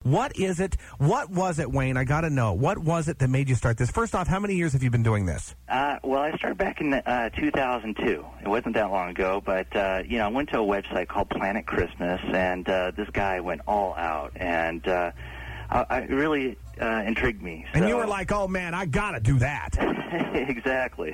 What is it? What was it, Wayne? I got to know. What was it that made you start this? First off, how many years have you been doing this? Well, I started back in 2002. It wasn't that long ago, but, I went to a website called Planet Christmas, and this guy went all out, and it really intrigued me. And you were like, oh, man, I got to do that. Exactly.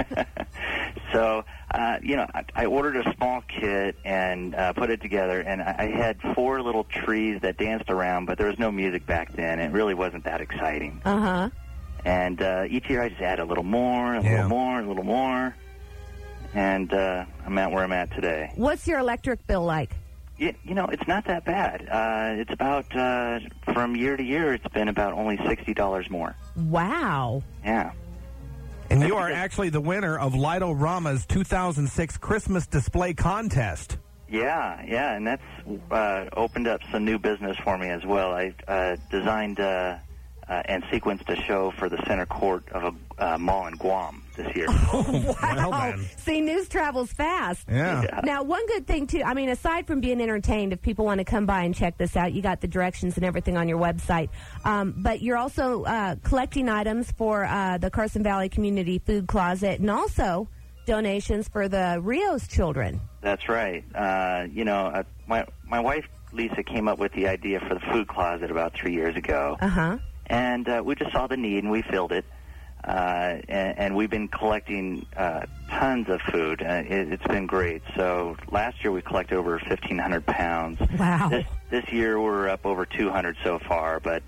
So, I ordered a small kit and put it together, and I had 4 little trees that danced around, but there was no music back then. It really wasn't that exciting. Uh-huh. And each year I just add a little more, a little more, a little more, and I'm at where I'm at today. What's your electric bill like? It's not that bad. It's about, from year to year, it's been about only $60 more. Wow. Yeah. And you are actually the winner of Light-O-Rama's 2006 Christmas Display Contest. Yeah, and that's opened up some new business for me as well. I designed and sequenced a show for the center court of a mall in Guam this year. Oh, wow. Well, see, news travels fast. Yeah. Now, one good thing, too, I mean, aside from being entertained, if people want to come by and check this out, you got the directions and everything on your website. But you're also collecting items for the Carson Valley Community Food Closet and also donations for the Rios children. That's right. My wife, Lisa, came up with the idea for the food closet about 3 years ago. Uh-huh. And we just saw the need, and we filled it. And we've been collecting tons of food. It's been great. So last year we collected over 1,500 pounds. Wow. This year we're up over 200 so far. But,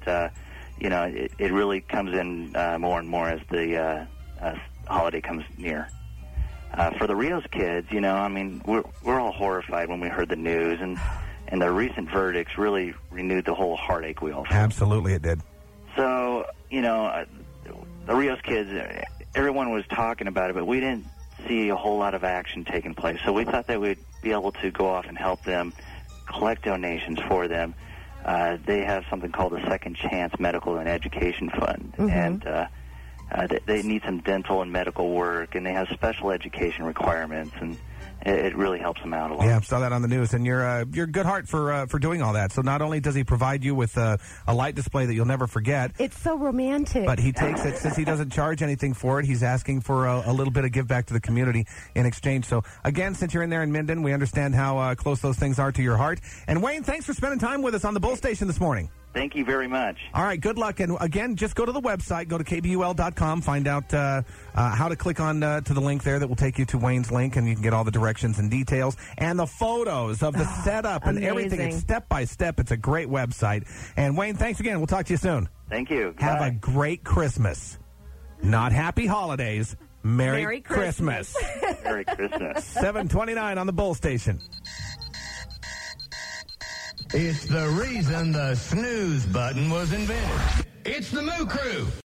it really comes in more and more as the holiday comes near. For the Rios kids, we're all horrified when we heard the news. And the recent verdicts really renewed the whole heartache we all felt. Absolutely it did. So, the Rios kids, everyone was talking about it, but we didn't see a whole lot of action taking place. So we thought that we'd be able to go off and help them, collect donations for them. They have something called the Second Chance Medical and Education Fund, and they need some dental and medical work, and they have special education requirements, and it really helps them out a lot. Yeah, I saw that on the news, and you're good heart for doing all that. So not only does he provide you with a light display that you'll never forget, it's so romantic. But he takes it, since he doesn't charge anything for it, he's asking for a little bit of give back to the community in exchange. So again, since you're in there in Minden, we understand how close those things are to your heart. And Wayne, thanks for spending time with us on the Bull Station this morning. Thank you very much. All right, good luck. And again, just go to the website, go to kbul.com, find out how to click on to the link there that will take you to Wayne's link, and you can get all the directions and details and the photos of the setup and everything. It's step by step. It's a great website. And Wayne, thanks again. We'll talk to you soon. Thank you. Have Bye. a great Christmas. Not happy holidays. Merry Christmas. Merry Christmas. 7:29 on the Bull Station. It's the reason the snooze button was invented. It's the Moo Crew.